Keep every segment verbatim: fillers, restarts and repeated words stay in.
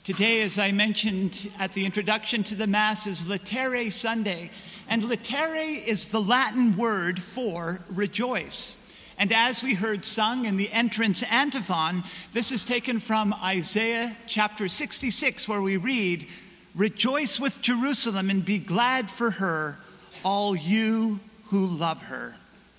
Today, as I mentioned at the introduction to the Mass, is Laetare Sunday. And laetare is the Latin word for rejoice. And as we heard sung in the entrance antiphon, this is taken from Isaiah chapter sixty-six, where we read, "Rejoice with Jerusalem and be glad for her, all you who love her."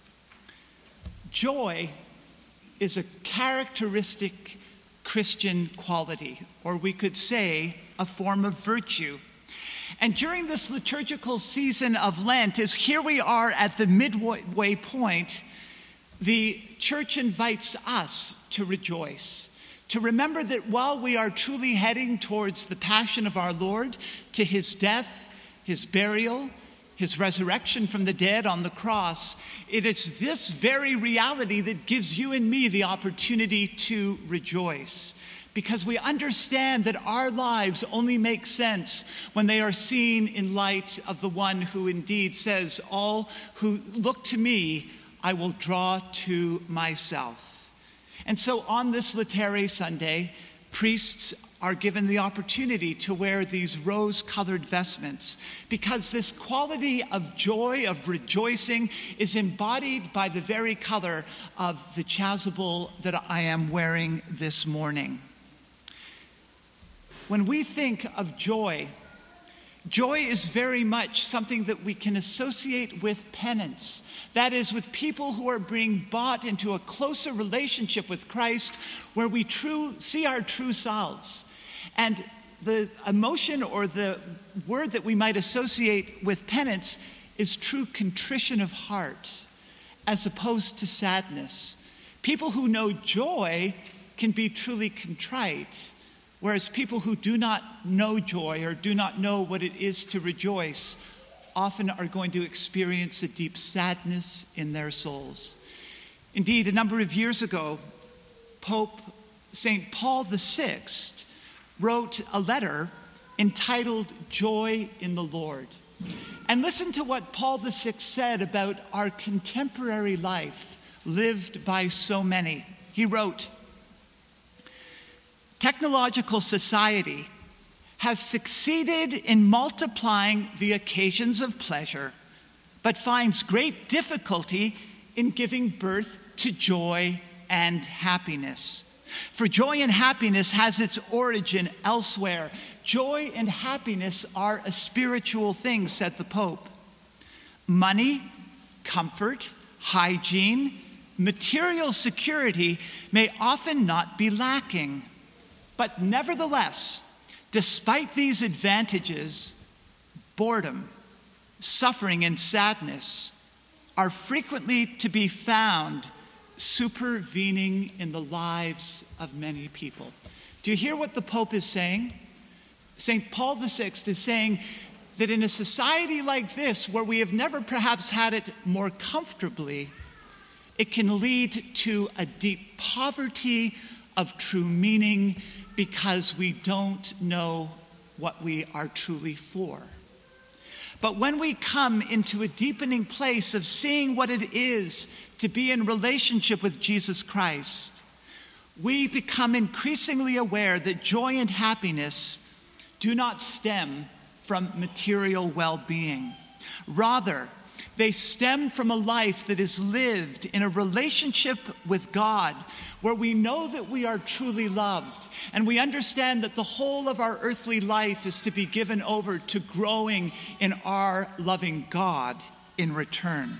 Joy is a characteristic Christian quality, or we could say a form of virtue. And during this liturgical season of Lent, as here we are at the midway point, the church invites us to rejoice, to remember that while we are truly heading towards the passion of our Lord, to his death, his burial, his resurrection from the dead on the cross, it is this very reality that gives you and me the opportunity to rejoice. Because we understand that our lives only make sense when they are seen in light of the one who indeed says, "All who look to me, I will draw to myself." And so on this Laetare Sunday, priests are given the opportunity to wear these rose-colored vestments, because this quality of joy, of rejoicing, is embodied by the very color of the chasuble that I am wearing this morning. When we think of joy, joy is very much something that we can associate with penance. That is, with people who are being brought into a closer relationship with Christ, where we true, see our true selves. And the emotion or the word that we might associate with penance is true contrition of heart, as opposed to sadness. People who know joy can be truly contrite, whereas people who do not know joy or do not know what it is to rejoice often are going to experience a deep sadness in their souls. Indeed, a number of years ago, Pope Saint Paul the Sixth wrote a letter entitled "Joy in the Lord." And listen to what Paul the Sixth said about our contemporary life lived by so many. He wrote, "Technological society has succeeded in multiplying the occasions of pleasure, but finds great difficulty in giving birth to joy and happiness. For joy and happiness has its origin elsewhere. Joy and happiness are a spiritual thing," said the Pope. "Money, comfort, hygiene, material security may often not be lacking. But nevertheless, despite these advantages, boredom, suffering, and sadness are frequently to be found supervening in the lives of many people." Do you hear what the Pope is saying? Saint Paul the Sixth is saying that in a society like this, where we have never perhaps had it more comfortably, it can lead to a deep poverty of true meaning, because we don't know what we are truly for. But when we come into a deepening place of seeing what it is to be in relationship with Jesus Christ, we become increasingly aware that joy and happiness do not stem from material well-being. Rather, they stem from a life that is lived in a relationship with God, where we know that we are truly loved, and we understand that the whole of our earthly life is to be given over to growing in our loving God in return.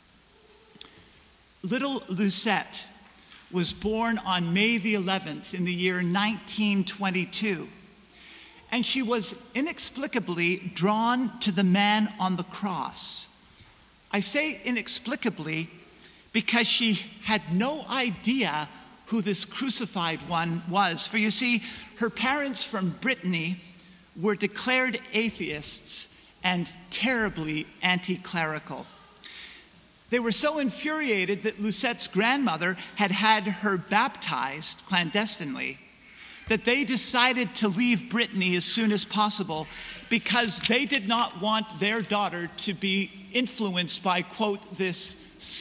Little Lucette was born on May the eleventh in the year nineteen twenty-two, and she was inexplicably drawn to the man on the cross. I say inexplicably because she had no idea who this crucified one was. For you see, her parents from Brittany were declared atheists and terribly anti-clerical. They were so infuriated that Lucette's grandmother had had her baptized clandestinely that they decided to leave Brittany as soon as possible, because they did not want their daughter to be influenced by, quote, this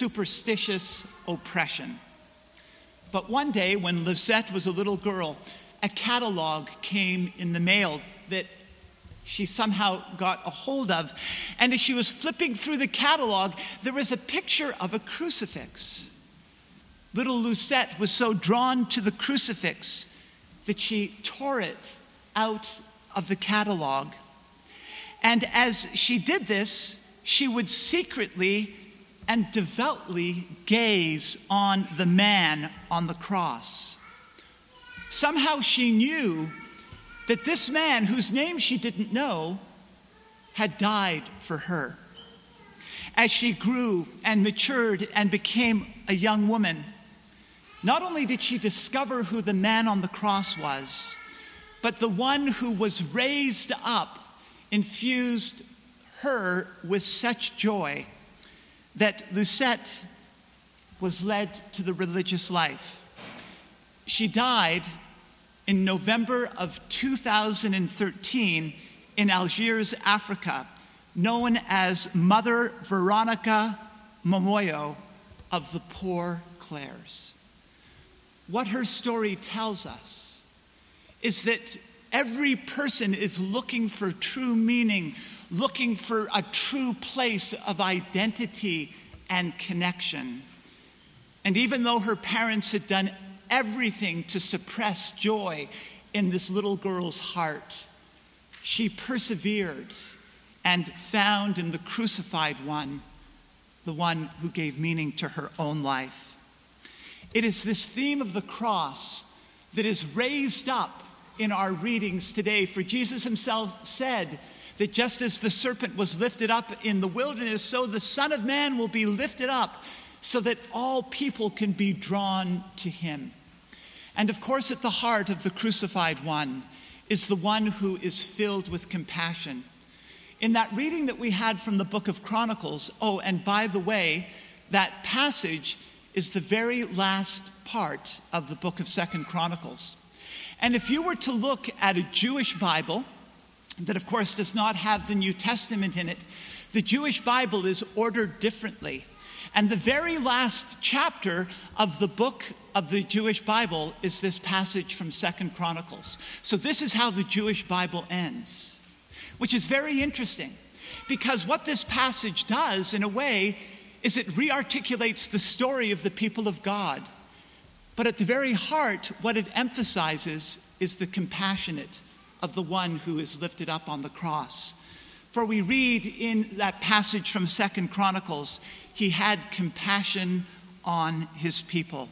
superstitious oppression. But one day, when Lucette was a little girl a catalog came in the mail that she somehow got a hold of. And as she was flipping through the catalog, there was a picture of a crucifix. Little Lucette was so drawn to the crucifix that she tore it out of the catalog. And as she did this, she would secretly and devoutly gaze on the man on the cross. Somehow she knew that this man, whose name she didn't know, had died for her. As she grew and matured and became a young woman, not only did she discover who the man on the cross was, but the one who was raised up infused her with such joy that Lucette was led to the religious life. She died in November of two thousand thirteen in Algiers, Africa, known as Mother Veronica Momoyo of the Poor Clares. What her story tells us is that every person is looking for true meaning, looking for a true place of identity and connection. And even though her parents had done everything to suppress joy in this little girl's heart, she persevered and found in the crucified one the one who gave meaning to her own life. It is this theme of the cross that is raised up in our readings today. For Jesus himself said that just as the serpent was lifted up in the wilderness, so the Son of Man will be lifted up so that all people can be drawn to him. And of course, at the heart of the crucified one is the one who is filled with compassion. In that reading that we had from the book of Chronicles, oh, and by the way, that passage is the very last part of the book of Second Chronicles. And if you were to look at a Jewish Bible, that of course does not have the New Testament in it, the Jewish Bible is ordered differently. And the very last chapter of the book of the Jewish Bible is this passage from Second Chronicles. So this is how the Jewish Bible ends, which is very interesting, because what this passage does, in a way, is it re-articulates the story of the people of God. But at the very heart, what it emphasizes is the compassionate of the one who is lifted up on the cross. For we read in that passage from Second Chronicles, he had compassion on his people.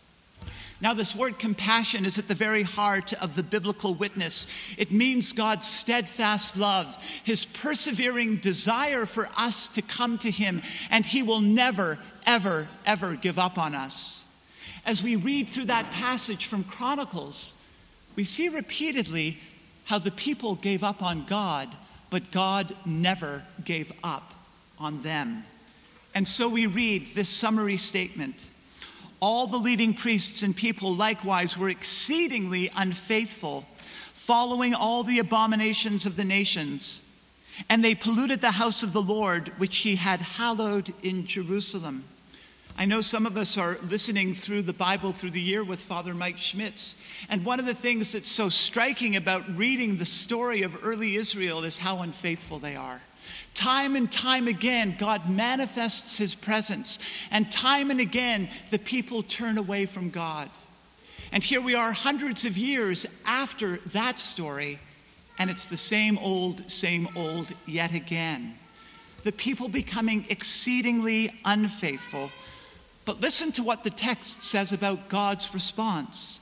Now, this word compassion is at the very heart of the biblical witness. It means God's steadfast love, his persevering desire for us to come to him, and he will never, ever, ever give up on us. As we read through that passage from Chronicles, we see repeatedly how the people gave up on God, but God never gave up on them. And so we read this summary statement. All the leading priests and people likewise were exceedingly unfaithful, following all the abominations of the nations. And they polluted the house of the Lord, which he had hallowed in Jerusalem. I know some of us are listening through the Bible through the year with Father Mike Schmitz. And one of the things that's so striking about reading the story of early Israel is how unfaithful they are. Time and time again, God manifests his presence. And time and again, the people turn away from God. And here we are hundreds of years after that story, and it's the same old, same old yet again. The people becoming exceedingly unfaithful. But listen to what the text says about God's response.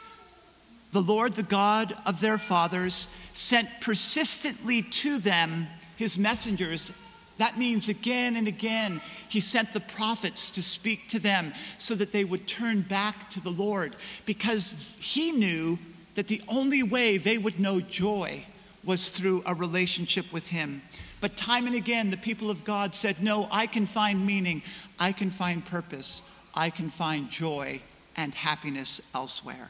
The Lord, the God of their fathers, sent persistently to them his messengers. That means again and again, he sent the prophets to speak to them so that they would turn back to the Lord, because he knew that the only way they would know joy was through a relationship with him. But time and again, the people of God said, no, I can find meaning, I can find purpose, I can find joy and happiness elsewhere.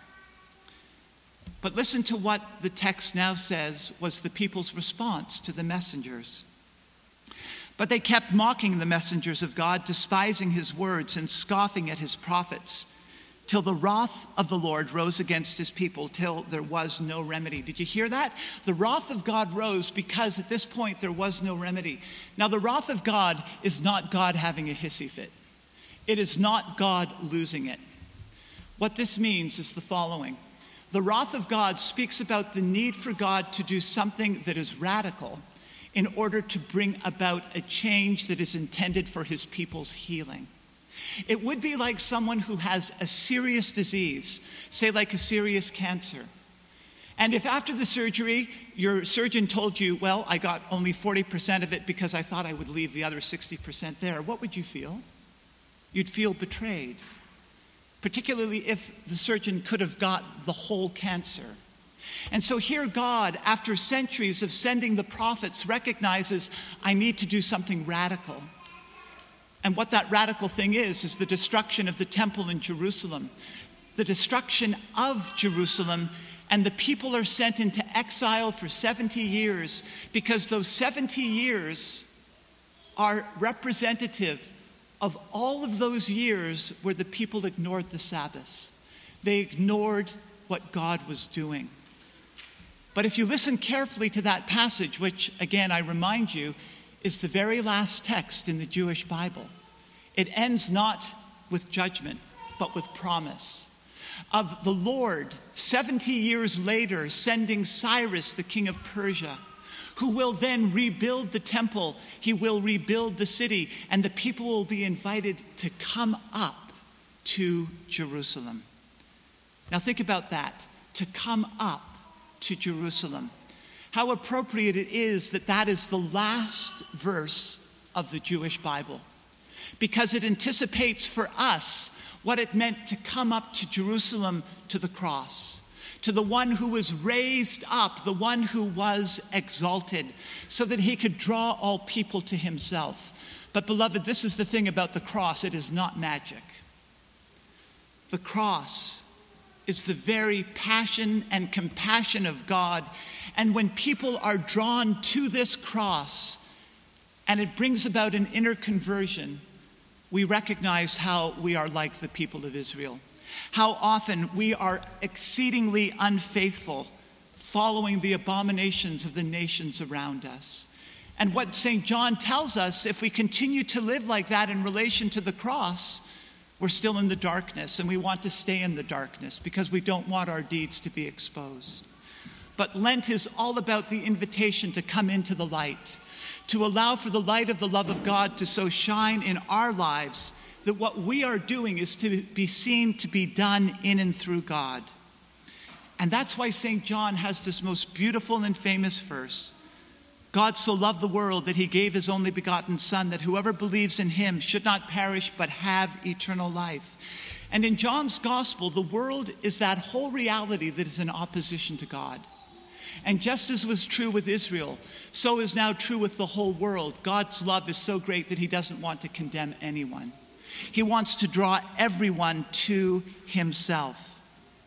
But listen to what the text now says was the people's response to the messengers. But they kept mocking the messengers of God, despising his words and scoffing at his prophets. till the wrath of the Lord rose against his people, till there was no remedy. Did you hear that? The wrath of God rose because at this point there was no remedy. Now, the wrath of God is not God having a hissy fit. It is not God losing it. What this means is the following. The wrath of God speaks about the need for God to do something that is radical in order to bring about a change that is intended for his people's healing. It would be like someone who has a serious disease, say like a serious cancer. And if after the surgery, your surgeon told you, well, I got only forty percent of it because I thought I would leave the other sixty percent there, what would you feel? You'd feel betrayed, particularly if the surgeon could have got the whole cancer. And so here God, after centuries of sending the prophets, recognizes, I need to do something radical. And what that radical thing is, is the destruction of the temple in Jerusalem, the destruction of Jerusalem, and the people are sent into exile for seventy years because those seventy years are representative of all of those years where the people ignored the Sabbath. They ignored what God was doing. But if you listen carefully to that passage, which again I remind you is the very last text in the Jewish Bible, it ends not with judgment, but with promise of the Lord seventy years later sending Cyrus, the king of Persia, who will then rebuild the temple. He will rebuild the city, and the people will be invited to come up to Jerusalem. Now think about that, to come up to Jerusalem. How appropriate it is that that is the last verse of the Jewish Bible, because it anticipates for us what it meant to come up to Jerusalem, to the cross, to the one who was raised up, the one who was exalted, so that he could draw all people to himself. But beloved, this is the thing about the cross, it is not magic. The cross is the very passion and compassion of God. And when people are drawn to this cross, and it brings about an inner conversion, we recognize how we are like the people of Israel. How often we are exceedingly unfaithful, following the abominations of the nations around us. And what Saint John tells us, if we continue to live like that in relation to the cross, we're still in the darkness, and we want to stay in the darkness because we don't want our deeds to be exposed. But Lent is all about the invitation to come into the light, to allow for the light of the love of God to so shine in our lives that what we are doing is to be seen to be done in and through God. And that's why Saint John has this most beautiful and famous verse. God so loved the world that he gave his only begotten Son, that whoever believes in him should not perish but have eternal life. And in John's gospel, the world is that whole reality that is in opposition to God. And just as was true with Israel, so is now true with the whole world. God's love is so great that he doesn't want to condemn anyone. He wants to draw everyone to himself.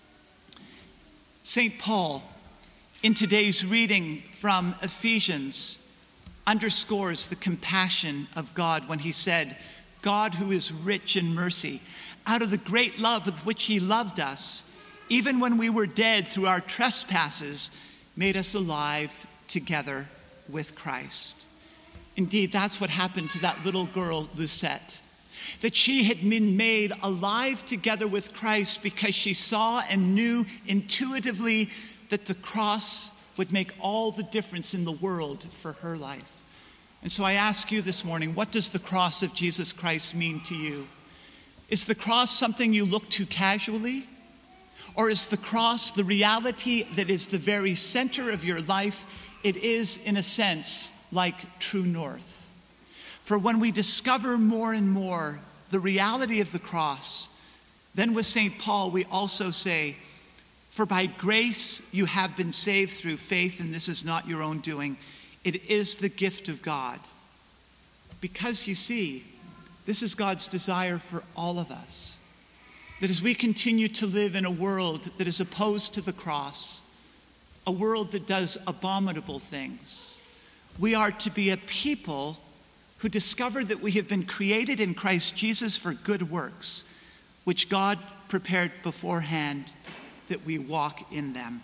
Saint Paul, in today's reading from Ephesians, underscores the compassion of God when he said, God who is rich in mercy, out of the great love with which he loved us, even when we were dead through our trespasses, made us alive together with Christ. Indeed, that's what happened to that little girl, Lucette, that she had been made alive together with Christ because she saw and knew intuitively that the cross would make all the difference in the world for her life. And so I ask you this morning, what does the cross of Jesus Christ mean to you? Is the cross something you look to casually? Or is the cross the reality that is the very center of your life? It is, in a sense, like true north. For when we discover more and more the reality of the cross, then with Saint Paul we also say, for by grace you have been saved through faith, and this is not your own doing. It is the gift of God. Because you see, this is God's desire for all of us. That as we continue to live in a world that is opposed to the cross, a world that does abominable things, we are to be a people who discover that we have been created in Christ Jesus for good works, which God prepared beforehand that we walk in them.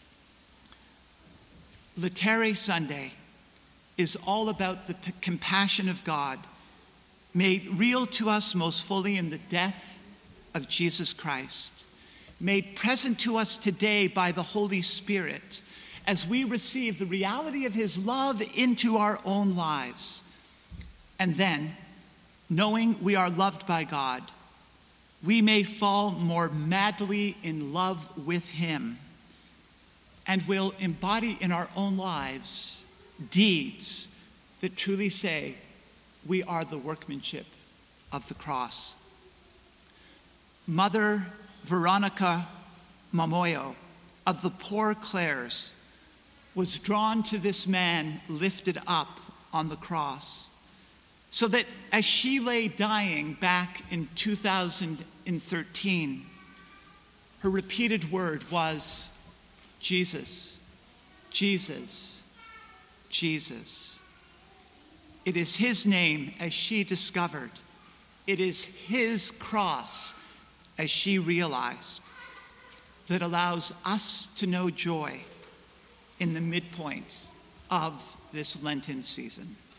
Laetare Sunday is all about the p- compassion of God made real to us most fully in the death of Jesus Christ, made present to us today by the Holy Spirit as we receive the reality of his love into our own lives. And then, knowing we are loved by God, we may fall more madly in love with him and will embody in our own lives deeds that truly say we are the workmanship of the cross. Mother Veronica Mamoyo of the Poor Clares was drawn to this man lifted up on the cross, so that as she lay dying back in two thousand thirteen, her repeated word was, Jesus, Jesus, Jesus. It is his name, as she discovered. It is his cross, as she realized, that allows us to know joy in the midpoint of this Lenten season.